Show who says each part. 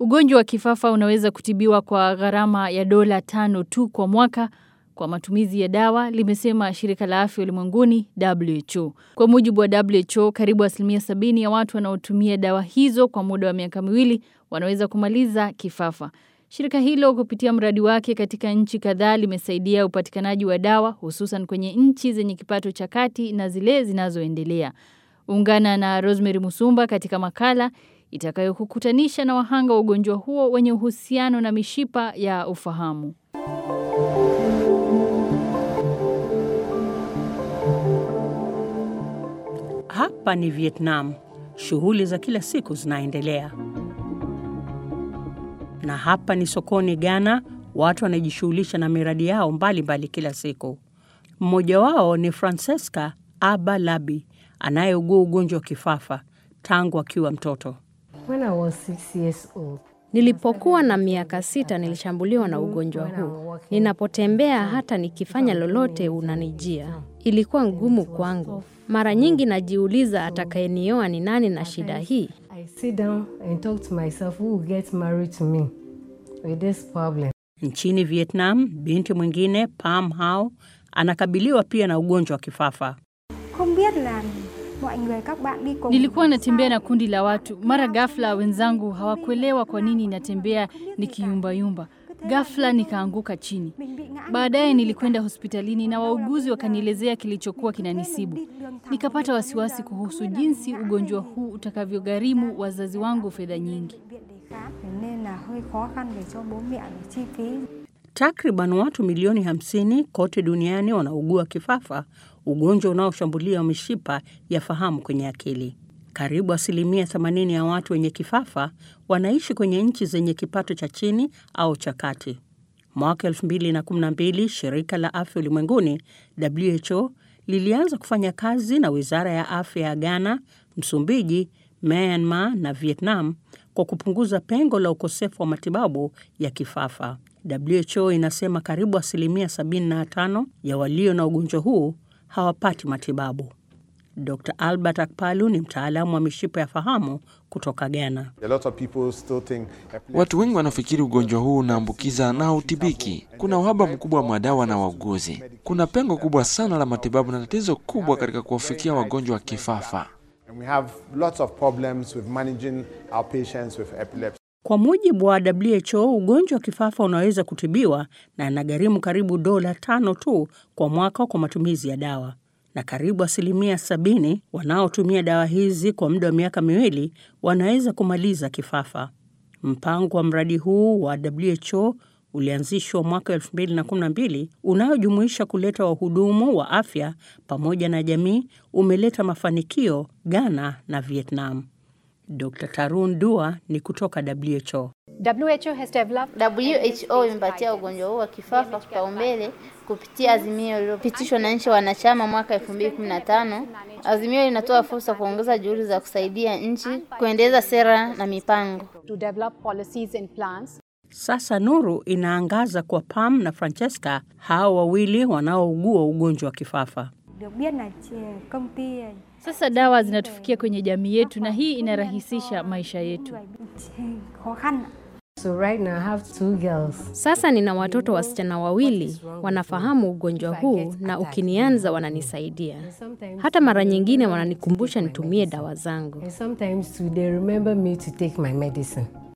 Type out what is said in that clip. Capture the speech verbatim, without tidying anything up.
Speaker 1: Ugonjwa wa kifafa unaweza kutibiwa kwa gharama ya dola tano tu kwa mwaka kwa matumizi ya dawa, limesema shirika la afya ulimwenguni W H O. Kwa mujibu wa W H O, karibu asilimia sabini ya watu wanaotumia dawa hizo kwa muda wa miaka miwili wanaweza kumaliza kifafa. Shirika hilo kupitia mradi wake katika nchi kadhaa limesaidia upatikanaji wa dawa hususan kwenye nchi zenye kipato cha kati na zile zinazoendelea. Ungana na Rosemary Musumba katika makala itakayokukutanisha na wahanga wa ugonjwa huo wenye uhusiano na mishipa ya ufahamu.
Speaker 2: Hapa ni Vietnam. Shughuli za kila siku zinaendelea. Na hapa ni sokoni Ghana, watu wanajishughulisha na miradi yao mbalimbali mbali kila siku. Mmoja wao ni Francesca Aba Labi, anayeugua ugonjwa wa kifafa tangu akiwa mtoto.
Speaker 3: When I was six years old,
Speaker 4: Nilipokuwa na miaka sita nilishambuliwa na ugonjwa huu. Ninapotembea hata nikifanya lolote unanijia. Ilikuwa ngumu kwangu. Mara nyingi najiuliza atakayenioa ni nani na shida hii.
Speaker 3: I sit down and talk to myself, who will get married to me with this problem.
Speaker 2: Nchini Vietnam, binti mwingine Pam Hao anakabiliwa pia na ugonjwa wa kifafa.
Speaker 1: Nilikuwa natembea na kundi la watu. Mara ghafla wenzangu hawakuelewa kwa nini natembea nikiyumba yumba. Ghafla nikaanguka chini. Baadaye nilikwenda hospitalini na wauguzi wakanielezea kilichokuwa kinanisibu. Nikapata wasiwasi kuhusu jinsi ugonjwa huu utakavyogharimu wazazi wangu fedha nyingi.
Speaker 2: Takriban watu milioni hamsini kote duniani wanaugua kifafa, ugonjwa unaoshambulia mishipa ya fahamu kwenye akili. Karibu asilimia themanini ya watu wenye kifafa wanaishi kwenye nchi zenye kipato cha chini au cha kati. Mwaka elfu mbili na kumi na mbili, shirika la afya ulimwenguni W H O lilianza kufanya kazi na Wizara ya Afya ya Ghana, Msumbiji, Myanmar na Vietnam kwa kupunguza pengo la ukosefu wa matibabu ya kifafa. W H O inasema karibu asilimia sabini na tano ya walio na ugonjwa huu hawapati matibabu. Doctor Albert Akpalu ni mtaalamu wa mishipa ya fahamu kutoka Ghana.
Speaker 5: Watu wengi wanafikiri ugonjwa huu unaambukiza na hautibiki. Kuna uhaba mkubwa wa madawa na wauguzi. Kuna pengo kubwa sana la matibabu na tatizo kubwa katika kuwafikia wagonjwa wa kifafa.
Speaker 2: Kwa mujibu wa W H O, ugonjwa wa kifafa unaweza kutibiwa na inagharimu karibu dola tano tu kwa mwaka kwa matumizi ya dawa. Na karibu asilimia sabini wanaotumia dawa hizi kwa muda wa miaka miwili wanaweza kumaliza kifafa. Mpango wa mradi huu wa W H O ulianzishwa mwaka elfu mbili na kumi na mbili, unaojumuisha kuleta wahudumu wa afya pamoja na jamii, umeleta mafanikio Ghana na Vietnam. Doctor Tarun Dua ni kutoka W H O.
Speaker 6: W H O has developed
Speaker 7: W H O imepatia ugonjwa huu wa kifafa kipaumbele kupitia azimio lililopitishwa na nchi wanachama mwaka elfu mbili kumi na tano. Azimio linatoa fursa kuongeza juhudi za kusaidia nchi kuendeleza sera na mipango.
Speaker 6: to develop policies and plans.
Speaker 2: Sasa nuru inaangaza kwa Pam na Francesca, hao wawili wanaougua ugonjwa wa kifafa.
Speaker 1: Sasa dawa zinatufikia kwenye jamii yetu na hii inarahisisha maisha yetu.
Speaker 3: So right now I have two girls.
Speaker 4: Sasa nina watoto wasichana wawili, wanafahamu ugonjwa huu na ukinianza wananisaidia. Hata mara nyingine wananikumbusha nitumie dawa zangu.
Speaker 3: And sometimes too, they remember me to take my medicine.